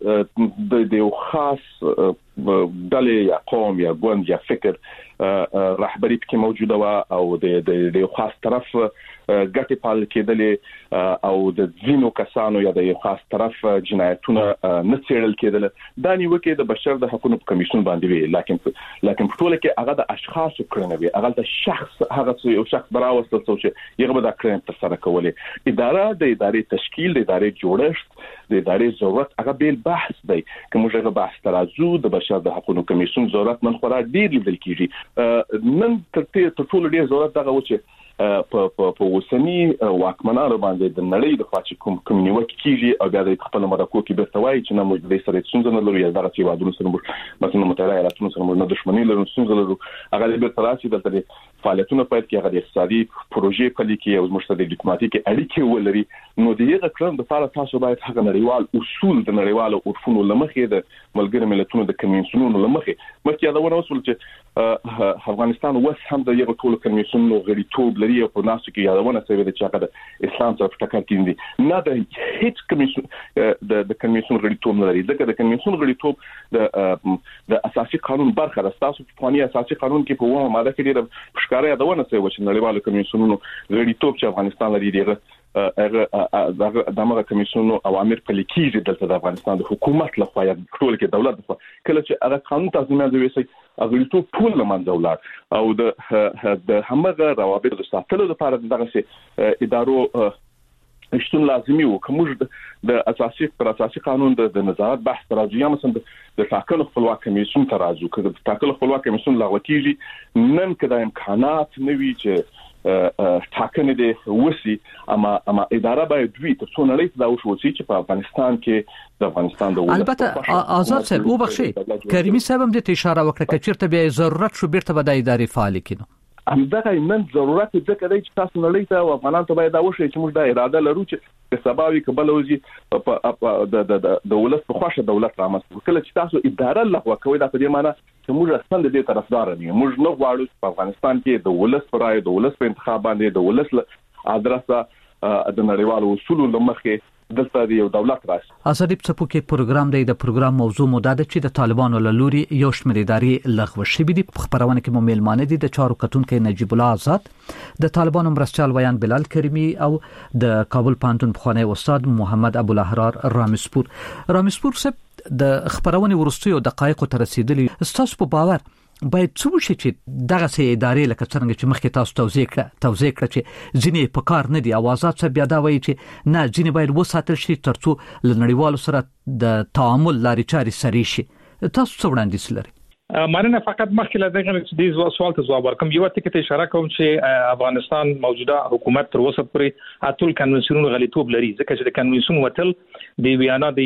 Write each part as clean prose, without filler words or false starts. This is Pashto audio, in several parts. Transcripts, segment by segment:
د یو خاص ډلې یا قوم یا ګوند یا فکر رهبری پکې موجوده و او د یو خاص طرف ګټې پال کېدلې او د ځینو کسانو یا د یو خاص طرف جنایتونه نه څېړل کېدل. دا نیوکه د بشر د حقوقو کمیشن باندې وی، لکن په ټوله کې هغه د اشخاص کړنه وی، هغه د شخص هغه یو شخص براوستل چې یو د کړنې تر سره کولې. اداره د ادارې تشکیل، د ادارې جوړښت، د ادارې ضرورت هغه بیل بحث دی. کوم ژغه بحث ترازو د بشر د حقوقو کمیشن ضرورت من خورا ډیر لیدل کیږي. نن تر ټولو ډیر ضرورت دغه و چې په وسنی واکمنانو باندې د نړۍ د خاص کوم نیوکه کیږي او بیا د خپل مرکو کې برتوي چې نه موږ د سره څنګه نه لرو یا دغه چې وادونو سره مثلا متحده ایالاتونو سره موږ نه دښمنی لرو، څنګه لرو هغه د برتراسي د فعالیتونو په کې هغه د اقتصادي پروژې په لیکي او موږ سره د ډیپلوماټیک اړیکې ولري. نو دغه کړم د فعال تاسو باید هغه نړیوال اصول د نړیوالو عرفونو لمخې د ملګری ملتونو د کنوینسیونونو لمخې مخکې دا ونه وصول چې افغانستان اوس هم د یو ټول کنوینسیون غړیتوب لري او په ناسو کې یادونه شوی د چې هغه د اسلام سره ټکر کیندي. نه د هیڅ کمیسیون د کنوینسیون غړیتوب نه لري. د کنوینسیون غړیتوب د اساسي قانون برخه ده. تاسو په قانوني اساسي قانون کې په وامه ماده کې ډېر ښکارا یادونه شوی چې نړیوالو کنوینسیونونو غړیتوب چې افغانستان لري دی هغه دغه کمیسیون اوامر په لیکيږي دلته د افغانستان د حکومت لخوا یا ټول کې دولت لخوا کله چې هغه قانون تضمین دی وسی هغه ټول ټول لمنځه ولاړ او د همغه روابط د ساتلو لپاره دغه ادارو شتون لازمي وو. کوم د اساسي قانون د نظارت بحث ترازو یا مثلا د ټاکنو خپلواک کمیسیون ترازو کړه. د ټاکنو خپلواک کمیسیون لغوه کیږي نن کدا امکانات نوي چې ټاکنې دي وسی اما اداره باید دوی تر څو نړۍ ته دا وشوي چې په افغانستان کې د افغانستان د البته آزاد صاحب وبخښي کریمي صاحب هم د اشاره وکړه چې چیرته به ضرورت شو بیرته به د ادارې فعال کینو. همدغه نن ضرورت ځکه دی چې تاسو نړۍ ته او افغانان ته باید دا وشي چې موږ د اراده لرو چې سباوي قبل وزي د ولس په خوښه دولت رامنځته کله چې تاسو اداره لغوه کوي دا په دې معنی چې موږ اصلا د دې طرفدار نه یو. موږ نه غواړو چې په افغانستان کې د ولس پر رائے، د ولس په انتخاب باندې د ولس ادرسه د نړیوالو اصولو لمخې دلته دی یو دولت راشي. اسدی په کې پروګرام دی. د پروګرام موضوع مدد چې د طالبانو له لوري یو شمېر ادارې لغوه شوې دي. په خبرونه کې مېلمانه دي د چارو کتونکو نجیب الله آزاد، د طالبانو مرستيال ویان بلال کریمی او د کابل پوهنتون پخوانی استاد محمد ابو الاحرار رامسپور صاحب د خبرونه ورستیو دقایق تر رسیدلی. تاسو په باور باید څه وشي چې دغه سي ادارې لکه څنګه چې مخکې تاسو توضیح کړ چې ځینې په کار نه دي اوازات څخه بیا دا وایي چې نه ځینې باید وساتل شي ترڅو لنړیوالو سره د تعامل لاري چاري سري شي. تاسو څه وړاندیز لرئ؟ مانه فقط مخکې له دغه چې د سوال ته جواب ورکوم یو ټکی ته اشاره کوم چې افغانستان موجوده حکومت تر اوسه پورې اتل کنوینسیونونو غلیتوب لري ځکه چې د کنوینسیون وتل د ویانا د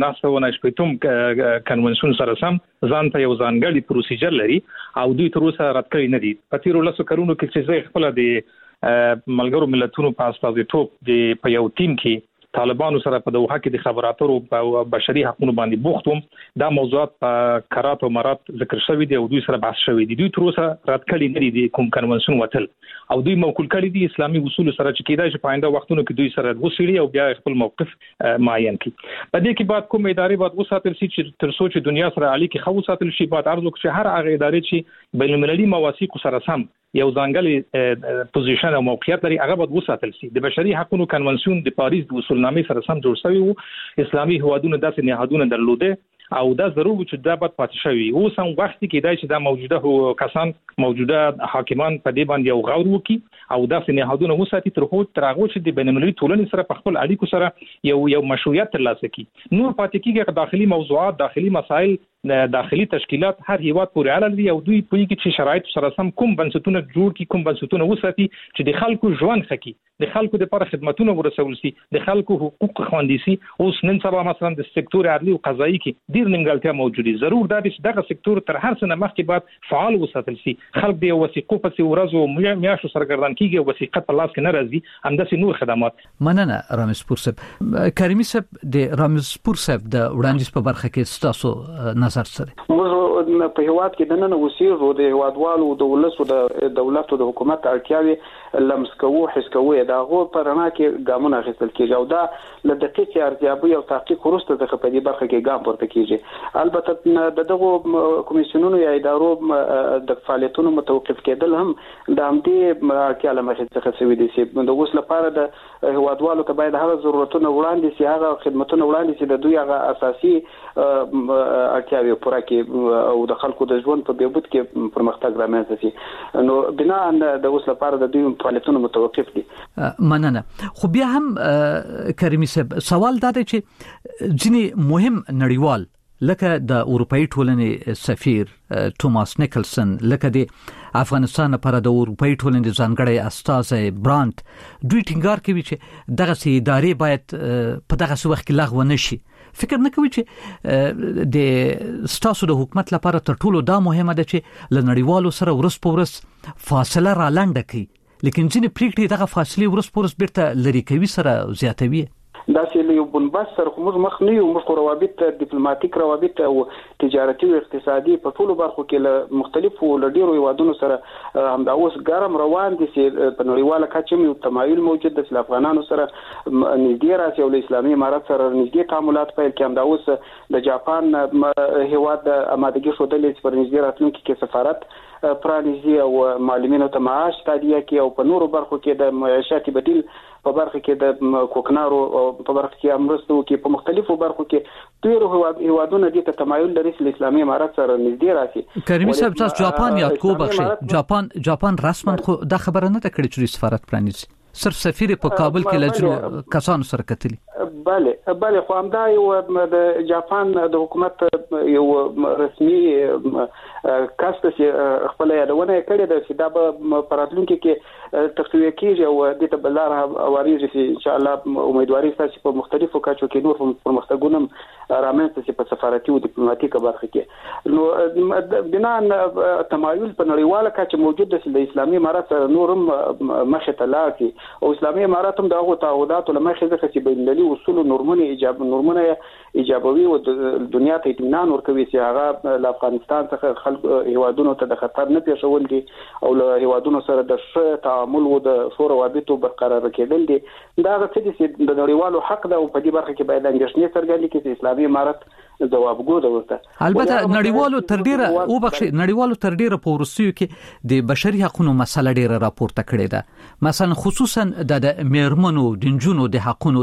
1998 کنوینسیون سره سم ځان ته یو ځانګړی پروسیجر لري او دوی تر اوسه رد کړی نه دي. په تیرو لسو کلونو کې چې خپل د ملګرو ملتونو په استازیتوب د په یو ټیم کې طالبانو سره په دوحه کې د خبراتو او بشري حقوقو باندې بوخت وم. دا موضوعات په کرات او مرات ذکر شوی دی او دوی سره بحث شوی دی. دوی تر اوسه رد کړی نه دي کوم کنوینسیون وتل او دوی موکول کړی دي اسلامي اصول سره چې کېدای شي په آینده وختونو کې دوی سره وسیړي او بیا خپل موقف معین کړي. په دې کې بعد کوم ادارې بعد وساتل شي چې تر څو چې دنیا سره اړیکې خو وساتل شي بعد ارزو چې هر هغه ادارې چې بین المللي مواثیق سره سم یو ځانګړی پوزیشن او موقعیت لري هغه به وساتل شي. د بشري حقوقو کنوینسیون د پاریس د اصولنامې سره سم جوړ شوی وو. اسلامي هوادونو داسې نهادونه درلوده او دا ضروري چې دا باید پاتې شوی. اوس هم وخت کې دای چې دا موجوده کسان موجوده حاکمان په دې باندې یو غور وکړي او داسې نهادونه وساتي تر هغه چې د بین‌المللي ټولنې سره په خپل اړیکو سره یو مشروعیت ترلاسه کړي. نور پاتې کېږي داخلي موضوعات، داخلي مسائل، داخلي تشکیلات هر هیواد پورې اړه لري او دوی پوهیږي چې شرایط سره سم کوم بنسټونه جوړ کړي، کوم بنسټونه وساتي چې د خلکو ژوند ښه کړي، د خلکو لپاره خدماتونه ورسول شي، د خلکو حقوق خوندي شي. اوس نن سبا مثلا د سکتور عدلي او قضایي کې ډیر نیمګړتیا موجوده. ضرور دا چې دغه سکتور تر هر څه نه مخکې بعد فعال وساتل شي. خلک د وثیقو په ورځو میاشتو سرګردان کیږي، وثیقه په لاس کې نه راځي، همداسې نور خدمات. مننه رامسپور صاحب. کریمي صاحب د رامسپور صاحب د وړاندیز په برخه کې تاسو نظر سره موږ په هیواد کې د نن وسیرو د هیوادوالو د ولسو د دولت او د حکومت اړتیاوي لمس کوو حس کوو دا غو پرنا کې ګامونه اخیستل کیږي او دا ل دقیقې ارزیابي او تحقیق وروسته د خپلې برخه کې ګام پورته کیږي. البته دغه کمیسیونونو یا ادارو د فعالیتونو متوقف کېدل هم د همدې اړتیا لمخې څخه سوي دي چې د اوس لپاره د هیوادوالو ته باید هغه ضرورتونه وړاندې شي هغه خدماتونه وړاندې شي د دوی هغه اساسي اړتیاوې پوره کړي او د خلکو د ژوند په بهبود کې پرمختګ رامنځته شي. نو بنا د اوس لپاره د دوی فعالیتونه متوقف دي. مننه. خو بیا هم کریمي صاحب سوال دا دی چې ځینې مهم نړیوال لکه د اروپאי ټولنې سفیر توماس نیکلسن لکه د افغانستان لپاره د اروپאי ټولنې ځانګړی استازی برانت دوی ټینګار کوي چې دغه ادارې باید په دغه وخت کې لغوه نشي. فکر نه کوي چې د ستاسو د حکومت لپاره تر ټولو دا مهمه ده چې ل نړیوالو سره ورس په ورس فاصله را لنډه کړي لیکن ځینې پریکړې دغه فاصله ورس په ورس بیرته لري کوي سره زیاتوي. دا چې یو بنبست سره موږ مخ نه یو موږ روابط ډیپلوماټیک روابط او تجارتي او اقتصادي په ټولو برخو کې له مختلفو لډیرو هیوادونو سره همدا اوس ګرم روان دي چې په نړیواله کچه یو تمایل موجود د افغانانو سره نږدې راځي او د اسلامي امارات سره نږدې تعاملات پیل کړي. همدا اوس د جاپان هیواد د آمادګي شودلې چې پر نږدې راتلونکي کې سفارت پرانیزي او معلمینو ته معاش تادیه کوي او په نورو برخو کې د معاشاتي بدیل په برخه کې د کوکنارو په برخه کې امرستو کې په مختلفو برخو کې ډیرو هیوادونو د تمایل لري چې اسلامي امارات سره نږدې راشي. کریمي صاحب تاسو جاپان یاد کو بخښي جاپان رسما خو دا خبره نه ده کړې چې سفارت پرانیزي صرف سفیر په کابل کې لجنه کسانو سره کتلی. بله خو همدا یو د جاپان د حکومت یو رسمي کاست چې خپل یادونه کړې ده چې دا به پراتلونکو کې تقویه کیږي او د تبلار اوریږي چې ان شاء الله امیدواري ستاسو په مختلفو کچو کې نور پرمختګونه رامنځته شي په سفارتي او ډیپلوماټیک برخه کې. نو بنا تمایل په نړیواله کچه موجود دی د اسلامي امارات نورم مخه ته لاړ او اسلامي امارات هم دغه تعهدات لمخې ځکه چې بین المللي اصول او نورمونه ایجابوي او د دنیا ته اطمینان ورکوي چې هغه له افغانستان څخه خلک هیوادونو ته د خطر نه پیښول دي او له هیوادونو سره د ښه تعامل او د ښو روابطو برقرار کېدل دي. دا هغه څه دي چې د نړیوالو حق ده او په دې برخه کې باید اندېښنې څرګندې کړي چې اسلامي امارات ځوابګو ده ورته. البته نړیوالو تر ډیره په ورسیو کې د بشري حقوقو مسله ډیره راپورته کړې ده. مثلا خصوصا د میرمنو د جنونو د حقوقو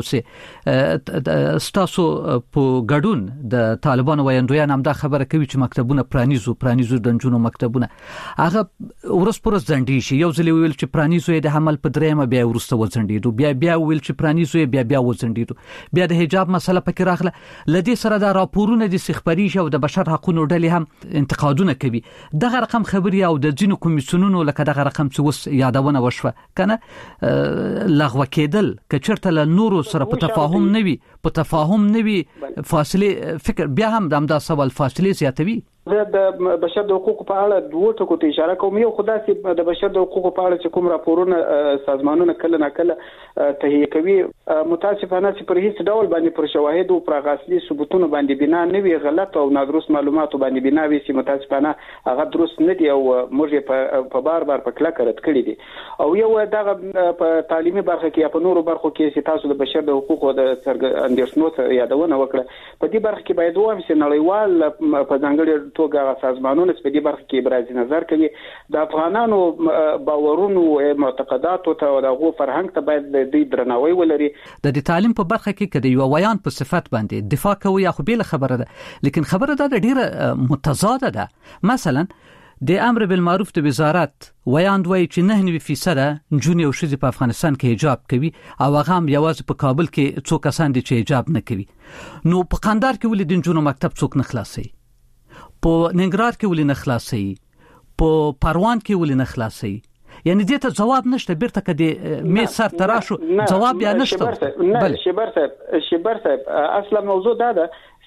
سه ستاسو په ګډون د طالبانو وایندویان هم دا خبره کوي چې مکتبونه پرانیزو د جنونو مکتبونه هغه ورس پرس ځنډي شي. یو ځل ویل چې پرانیزو د حمل په درېمه بیا ورسته وځنډیدو بیا ویل چې پرانیزو بیا وځنډیدو بیا د حجاب مسله پکې راغله لدی سره دا راپورونه د سخبري او د بشر حقوقو ډلې هم انتقادونه کوي. دغه رقم خبري او د ځینو کمیسیونونو لکه دغه رقم چې وس یادونه وشوه کنه لغوه کېدل کچرته له نورو سره په تفاهم نوي فاصله فکر بیا هم د امدا سوال فاصله زیاتوي. د بشر د حقوقو په اړه دوه ټکو ته اشاره کوم. یو خدای چې د بشر د حقوقو په اړه چې کوم راپورونه سازمانونه کله ناکله تهیه کوي متاسفانه چې پر هیڅ ډول باندې پر شواهد او پر غاصبي ثبوتونو باندې بنا نه وي غلط او نادرست معلوماتو باندې بنا وي چې متاسفانه هغه درست نه دي او موږ په بار په کلک رد کړی دي. او یو دغه په تعلیمي برخه کې په نورو برخو کې چې تاسو د بشر د حقوقو د اندېښنو یادونه وکړه په دې برخه کې باید وایم چې نړیوال په ځانګړي توګه سازمانونه په دې برخه کې ابراز نظر کوي د افغانانو باورونو او معتقداتو ته او دغه فرهنګ ته باید د درناوی ولري. د تعلیم په برخه کې کله یو ویان په صفت باندې دفاع کوي یا خو بیل خبره ده لیکن خبره ده ډیره متضاده ده. مثلا د امر بالمعروف د وزارت ویان دوی چې 9% جونی او شذ په افغانستان کې حجاب کوي او هغه هم یوازې په کابل کې څو کسان دي چې حجاب نه کوي. نو په قندهار کې ولې د جنونو مکتب څوک نه خلاصي په ننګرهار کې ولې نه خلاصي په پروان کې ولې نه خلاصي یعنی دې ته جواب نشته بیرته کدي می سر تراشو جواب یا نشته. بله شبر صاحب اصلا موضوع دا ده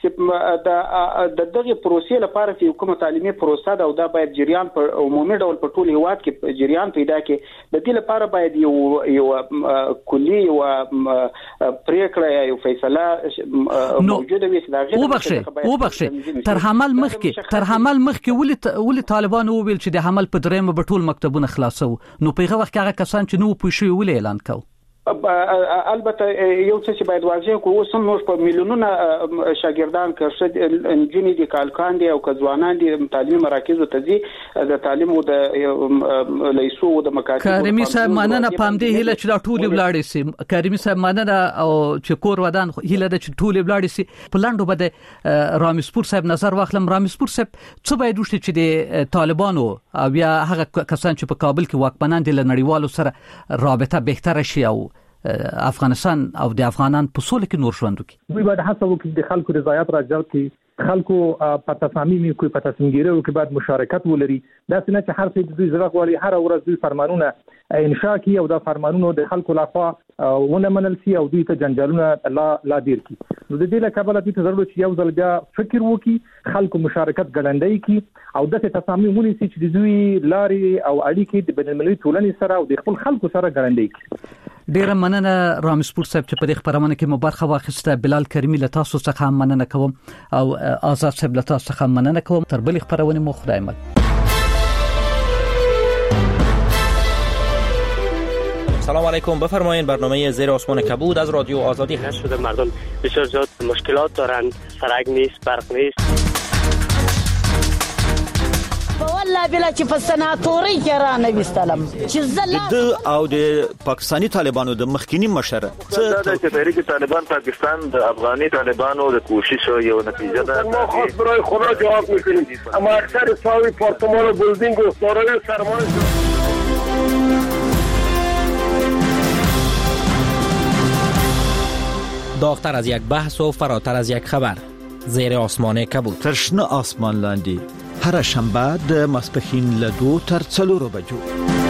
چې د دغه پروسې لپاره چې کومه تعلیمي پروسه ده او دا باید جریان په عمومي ډول په ټول هیواد کې جریان پیدا کړي. د دې لپاره باید یو کلی او پریکړه یو فیصله موجوده وي. وبخښه تر حمل مخکې ولې طالبان وویل چې د حمل په درېمه به ټول مکتبونه خلاصو، نو په هغه وخت کې هغه کسان چې نو پوه شوي ولې اعلان کاوه؟ البته یو څه چې باید واضح کوو، اوس نور په میلیونونه شاګردان کښ انجینری دي، کالکان دي او ځوانان دي تعلیمي مراکزو ته ځي د تعلیم او د لیسو او د مکاتب. کریمي صاحب مننه پام دی هله چې دا ټول ولاړ سي. کریمي صاحب مننه او چې کور ودان هله د ټول ولاړ سي. پلاندو بده رامسپور صاحب نظر واخلم. رامسپور صاحب څه باید وشي چې د طالبانو او بیا هغه کسان چې په کابل کې واکمنان دي له نړیوالو سره رابطه بهتره شي او افغانستان او د افغانان په سولې کې نور ژوند وکړي؟ دوی باید هڅه وکړي د خلکو رضایت راجلب کړي، خلکو په تصامیم کوي په تصمیمګیرو کې باید مشارکت ولري. دا څنګه چې هر څه دوی زړه غواړي هر ورځ دوی فرمانونه انشاء کوي او دا فرمانونه د خلکو لخوا ونه منل شي او دوی ته جنجالونه لا ډیر کی. نو د دې لپاره دوی ته ضرورت چې یو ځل بیا فکر وکړي، خلکو مشارکت ګړندۍ کی او دغه تصامیم ونیسي چې دوی لاري او اړیکې د بین‌المللي ټولنې سره او د خپل خلکو سره ګړندۍ کی. ډیره مننه رامسپور صاحب چې په دې خبرونه کې مو برخه واخیسته. بلال کریمي له تاسو څخه مننه کوم او آزاد صاحب له تاسو څخه مننه کوم. تر بلې خبرونه مو خدای مل. سلام علیکم، بفرمایید. برنامه زیر آسمان کبود از رادیو آزادی هست. شده مردم بسیار زیاد مشکلات دارند، سرک نیست، برق نیست. والله بلا چې په سناتوري کې را نه وستلم چې زله او د پاکستانی طالبانو د مخکینی مشره څه د تحریک طالبان پاکستان د افغاني طالبانو د کوشش یو نتیجه ده. ما خاص برای خدا جواب میکنیم، اما اکثر ساوی پارتمان و بلدینگ و سارای سرمایه داغتر از یک بحث و فراتر از یک خبر. زیر آسمان کبود. ترشنه آسمان لاندی هر شنبه د ماسپښین له 2 تر 4 بجو.